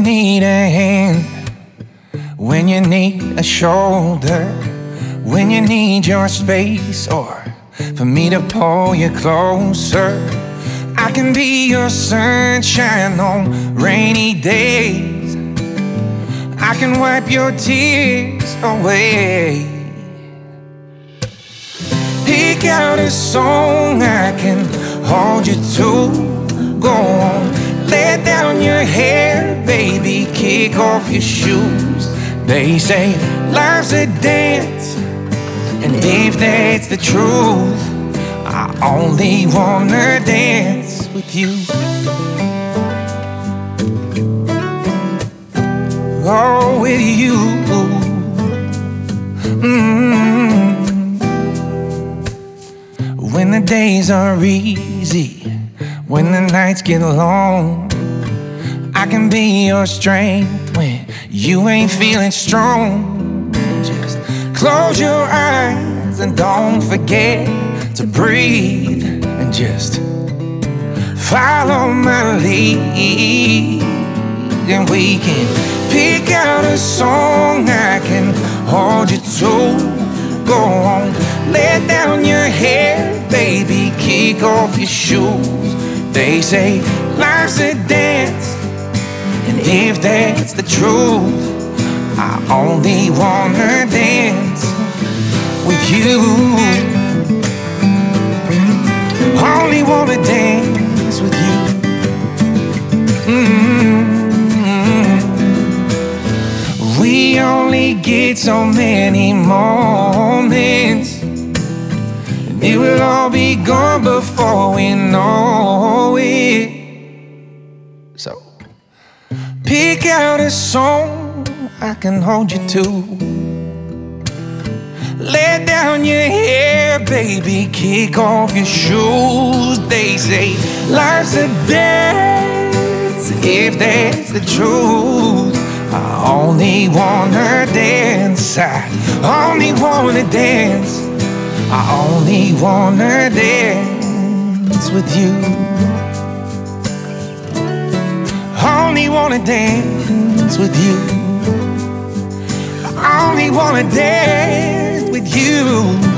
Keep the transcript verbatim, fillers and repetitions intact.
need a hand, when you need a shoulder, when you need your space, or for me to pull you closer. I can be your sunshine on rainy days. I can wipe your tears away. Pick out a song I can hold you to. Go on, let down your hair, baby, kick off your shoes. They say life's a dance, and if that's the truth, I only wanna dance with you. Oh, with you. Mm-hmm. When the days are easy, when the nights get long, I can be your strength when you ain't feeling strong. Just close your eyes and don't forget to breathe, and just follow my lead. And we can pick out a song I can hold you to. Go on, let down your hair, baby, kick off your shoes. They say life's a dance, and if that's the truth, I only wanna dance with you. Only wanna dance with you. Mm-hmm. We only get so many moments, and it will all be gone before we know it. So pick out a song I can hold you to. Let down your hair, baby, kick off your shoes. They say life's a dance, if that's the truth, I only wanna dance. I only wanna dance. I only wanna dance with you. Only wanna dance with you. I only wanna dance with you.